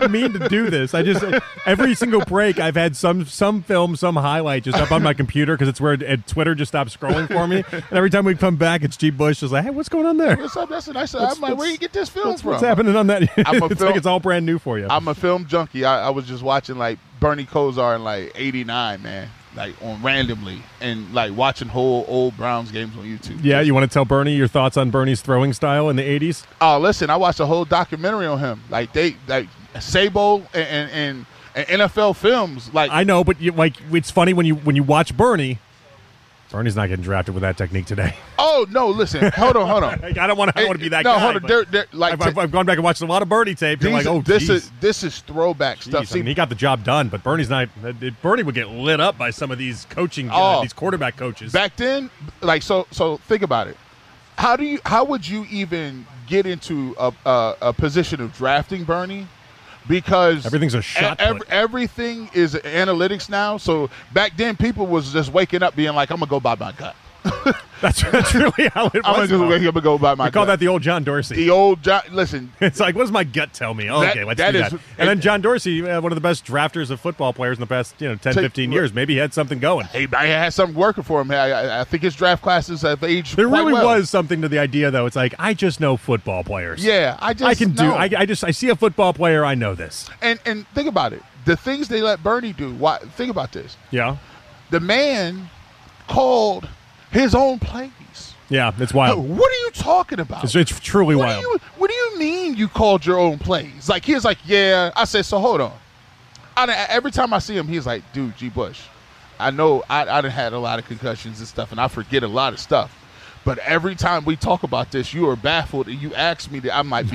didn't mean to do this. I just every single break I've had some film, some highlight just up on my computer because it's where Twitter just stopped scrolling for me. And every time we come back, it's G. Bush just like, hey, what's going on there? What's up? That's a nice. I'm like, where you get this film from? What's happening on that? It's like it's all brand new for you. I'm a film junkie. I was just watching like Bernie Kosar in like '89, man. Like on randomly and like watching whole old Browns games on YouTube. Yeah, you want to tell Bernie your thoughts on Bernie's throwing style in the 80s? Oh, listen, I watched a whole documentary on him. Like Sabo and NFL films. Like I know, but it's funny when you watch Bernie's not getting drafted with that technique today. Oh no! Listen, hold on. I don't want to be that no, guy. Hold on. I've gone back and watched a lot of Bernie tape. You're like, oh, this is throwback stuff. See, he got the job done, but Bernie's not. Bernie would get lit up by some of these coaching, these quarterback coaches back then. Like so think about it. How would you even get into a position of drafting Bernie? Because everything's a shot put. Everything is analytics now. So back then, people was just waking up being like, I'm going to go by my gut. That's really how it was. I'm going to go by my gut. We call that the old John Dorsey. The old John. Listen. It's like, what does my gut tell me? Oh, okay, let's do that. And then John Dorsey, one of the best drafters of football players in the past 10, 15 years. Maybe he had something going. He had something working for him. I think his draft classes have aged There quite really well. was something to the idea, though. It's like, I just know football players. Yeah, I see a football player, I know this. And think about it. The things they let Bernie do. Think about this. Yeah. The man called his own plays. Yeah, it's wild. What are you talking about? It's truly wild. What do you mean you called your own plays? Like, he was like, yeah. I said, so hold on. Every time I see him, he's like, dude, G. Bush, I know I done had a lot of concussions and stuff, and I forget a lot of stuff. But every time we talk about this, you are baffled, and you ask me that. I'm like,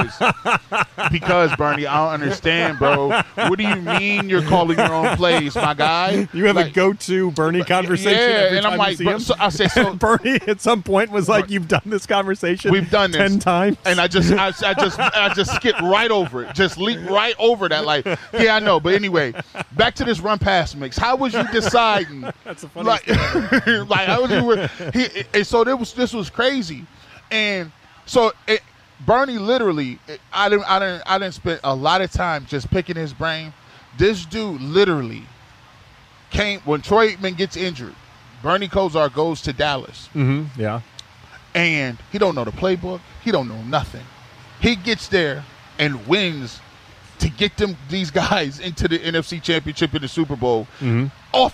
because Bernie, I don't understand, bro. What do you mean you're calling your own plays, my guy? You have a go-to Bernie conversation. Yeah, and I'm like, so I say, so Bernie at some point was like, you've done this conversation. We've done this 10 times, and I just skipped right over it, just leaped right over that. Like, yeah, I know, but anyway, back to this run pass mix. How was you deciding? That's a funny story. Like, how was you? So this was crazy, and so Bernie literally, I didn't spend a lot of time just picking his brain. This dude literally came when Troy Aikman gets injured. Bernie Kosar goes to Dallas. Mm-hmm. Yeah, and he don't know the playbook. He don't know nothing. He gets there and wins to get these guys into the NFC Championship and the Super Bowl. Mm-hmm.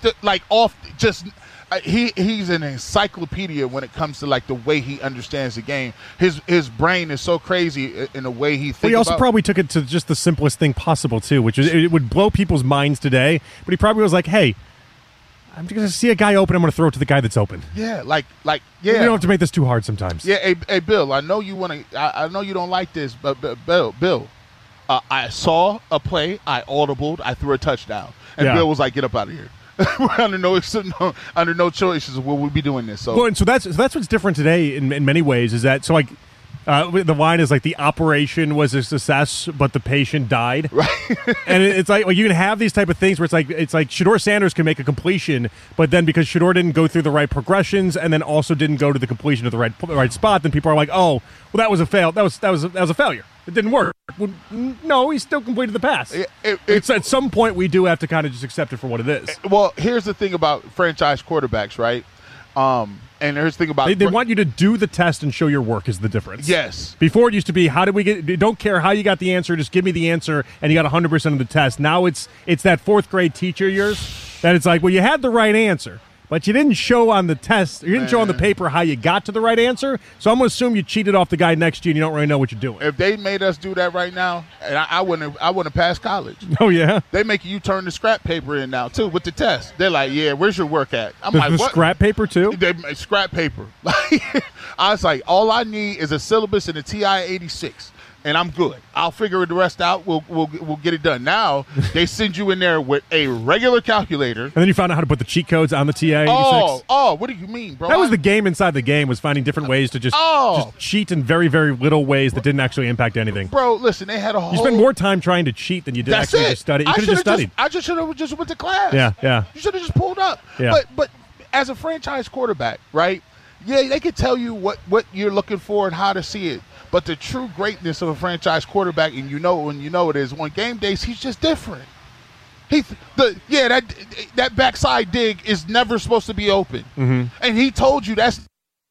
He's an encyclopedia when it comes to like the way he understands the game. His brain is so crazy in the way he thinks. Well, he also probably took it to just the simplest thing possible too, which is it would blow people's minds today. But he probably was like, "Hey, I'm going to see a guy open. I'm going to throw it to the guy that's open." Yeah, yeah. You don't have to make this too hard sometimes. Yeah, hey, Bill. I know you want to. I know you don't like this, but Bill. I saw a play. I audibled. I threw a touchdown, and Bill was like, "Get up out of here." We're under no choices will we be doing this. So, well, and so that's what's different today in many ways is that the line is like the operation was a success, but the patient died. Right. And it's like you can have these type of things where it's like Shedeur Sanders can make a completion, but then because Shedeur didn't go through the right progressions and then also didn't go to the completion at the right spot, then people are like, oh, well, that was a fail. That was a failure. It didn't work. Well, no, he still completed the pass. It's at some point we do have to kind of just accept it for what it is. Well, here's the thing about franchise quarterbacks, right? And here's the thing about they want you to do the test and show your work is the difference. Yes. Before it used to be, how did we get? Don't care how you got the answer, just give me the answer, and you got 100% of the test. Now it's that fourth grade teacher of yours that it's like, well, you had the right answer, but you didn't show on the test, you didn't show on the paper how you got to the right answer. So I'm going to assume you cheated off the guy next to you and you don't really know what you're doing. If they made us do that right now, and I wouldn't have passed college. Oh, yeah? They make you turn the scrap paper in now, too, with the test. They're like, yeah, where's your work at? I'm like, what? Scrap paper, too? Scrap paper. I was like, all I need is a syllabus and a TI-86. And I'm good. I'll figure the rest out. We'll get it done. Now they send you in there with a regular calculator, and then you found out how to put the cheat codes on the TI-86. Oh, what do you mean, bro? That was the game inside the game, was finding different ways to just cheat in very, very little ways that didn't actually impact anything. Bro, listen, they had a whole. You spend more time trying to cheat than you did actually just study. You could have just studied. I just should have just went to class. Yeah. You should have just pulled up. Yeah. But as a franchise quarterback, right? Yeah, they could tell you what you're looking for and how to see it. But the true greatness of a franchise quarterback, and you know when you know it is, on game days, he's just different. That backside dig is never supposed to be open. Mm-hmm. And he told you that's.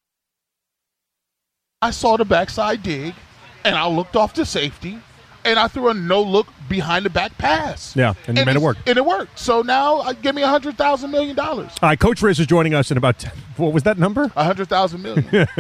I saw the backside dig, and I looked off to safety, and I threw a no-look behind-the-back pass. Yeah, and you made it work. And it worked. So now give me $100,000 million. All right, Coach Riz is joining us in about what was that number? $100,000 million.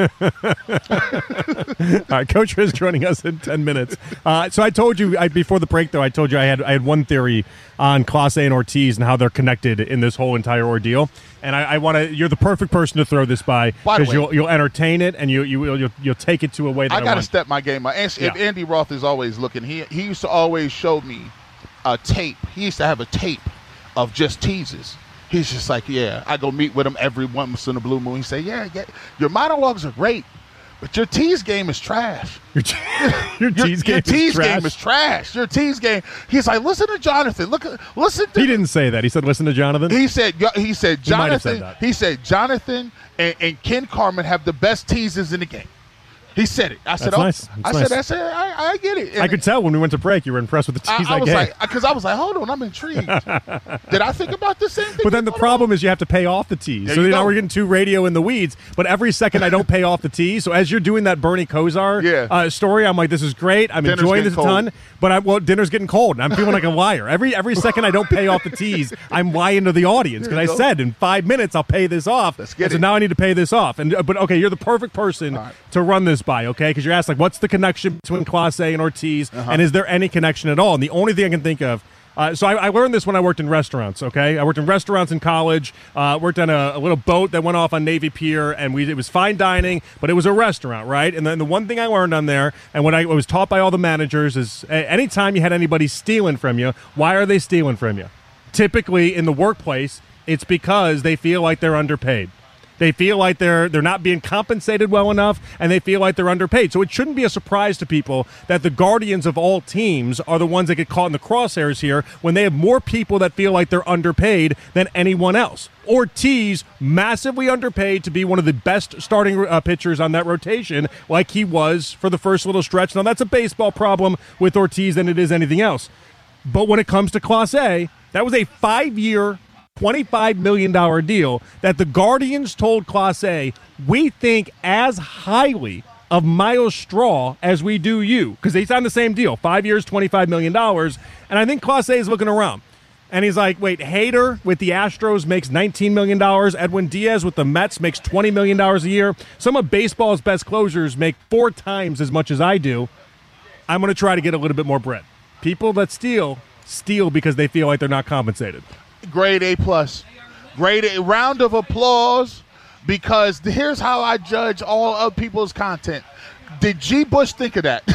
All right, Coach Riz joining us in 10 minutes. So I told you before the break, though, I told you I had one theory on Clase and Ortiz and how they're connected in this whole entire ordeal. And I want to. You're the perfect person to throw this by because you'll entertain it and you'll take it to a way that I got to step my game up. If Andy Roth is always looking, he used to always show me a tape. He used to have a tape of just teases. He's just like, yeah, I go meet with him every once in a blue moon. He say, yeah, your monologues are great, but your tease game is trash. Your tease game is trash. Your tease game. He's like, listen to Jonathan. Listen to. He didn't say that. He said, listen to Jonathan. He said Jonathan. He said Jonathan and Ken Carman have the best teases in the game. He said it. I said, nice. I get it. And I could tell when we went to break you were impressed with the tease I gave. Because I was like, hold on, I'm intrigued. Did I think about the same thing? But then the problem is you have to pay off the tease. So now we're getting too radio in the weeds. But every second I don't pay off the tease. So as you're doing that Bernie Kosar story, I'm like, this is great. I'm enjoying this a ton. But dinner's getting cold, and I'm feeling like a liar. Every second I don't pay off the tease, I'm lying to the audience because I said in 5 minutes I'll pay this off. Let's get it. So now I need to pay this off. But okay, you're the perfect person to run this by, okay? Because you're asked, like, what's the connection between Clase and Ortiz, and is there any connection at all? And the only thing I can think of, so I learned this when I worked in restaurants, okay? I worked in restaurants in college, worked on a little boat that went off on Navy Pier, and it was fine dining, but it was a restaurant, right? And then the one thing I learned on there, and what I was taught by all the managers, is anytime you had anybody stealing from you, why are they stealing from you? Typically, in the workplace, it's because they feel like they're underpaid. They feel like they're not being compensated well enough, and they feel like they're underpaid. So it shouldn't be a surprise to people that the guardians of all teams are the ones that get caught in the crosshairs here when they have more people that feel like they're underpaid than anyone else. Ortiz, massively underpaid to be one of the best starting pitchers on that rotation, like he was for the first little stretch. Now, that's a baseball problem with Ortiz than it is anything else. But when it comes to Clase, that was a 5-year, $25 million deal that the Guardians told Clase, we think as highly of Myles Straw as we do you, because they signed the same deal, 5 years, $25 million. And I think Clase is looking around. And he's like, wait, Hader with the Astros makes $19 million. Edwin Diaz with the Mets makes $20 million a year. Some of baseball's best closers make 4 times as much as I do. I'm going to try to get a little bit more bread. People that steal because they feel like they're not compensated. Grade A+. Grade A. Round of applause, because here's how I judge all of people's content. Did G. Bush think of that?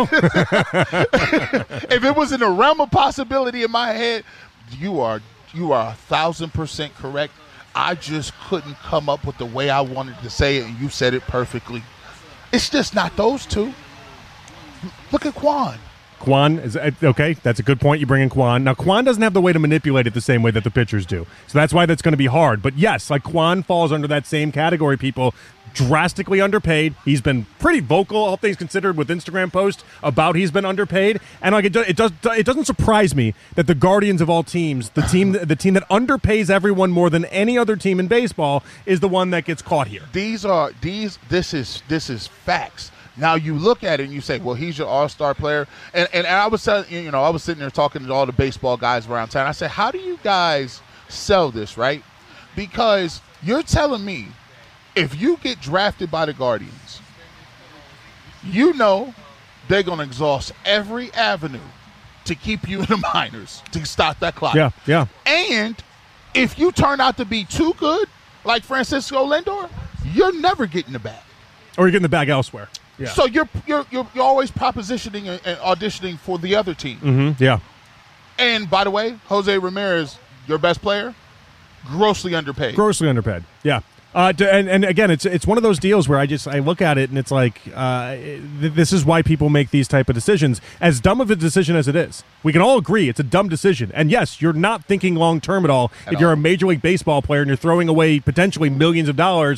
If it was in the realm of possibility in my head, you are 1,000% correct. I just couldn't come up with the way I wanted to say it, and you said it perfectly. It's just not those two. Look at Quan. Quan is okay. That's a good point. You bring in Quan. Now, Quan doesn't have the way to manipulate it the same way that the pitchers do. So that's why that's going to be hard. But yes, like Quan falls under that same category. People drastically underpaid. He's been pretty vocal, all things considered, with Instagram posts about he's been underpaid. And like it doesn't surprise me that the guardians of all teams, the team that underpays everyone more than any other team in baseball, is the one that gets caught here. This is facts. Now you look at it and you say, well, he's your all-star player. And I was telling, I was sitting there talking to all the baseball guys around town. I said, how do you guys sell this, right? Because you're telling me if you get drafted by the Guardians, they're going to exhaust every avenue to keep you in the minors, to stop that clock. Yeah. And if you turn out to be too good, like Francisco Lindor, you're never getting the bag. Or you're getting the bag elsewhere. Yeah. So you're always propositioning and auditioning for the other team. Mm-hmm. Yeah. And by the way, Jose Ramirez, your best player, grossly underpaid. Yeah. And again, it's one of those deals where I look at it and it's like this is why people make these type of decisions. As dumb of a decision as it is, we can all agree it's a dumb decision. And yes, you're not thinking long term at all. If you're a Major League Baseball player and you're throwing away potentially millions of dollars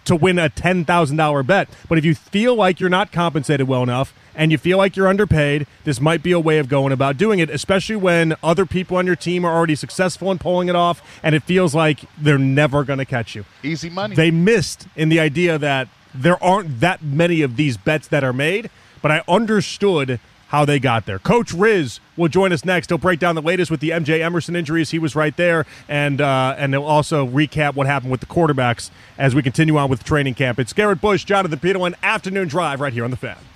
to win a $10,000 bet. But if you feel like you're not compensated well enough and you feel like you're underpaid, this might be a way of going about doing it, especially when other people on your team are already successful in pulling it off and it feels like they're never going to catch you. Easy money. They missed in the idea that there aren't that many of these bets that are made, but I understood how they got there. Coach Riz will join us next. He'll break down the latest with the MJ Emerson injuries. He was right there, and he'll also recap what happened with the quarterbacks as we continue on with training camp. It's Garrett Bush, Jonathan Peterlin, Afternoon Drive right here on The Fan.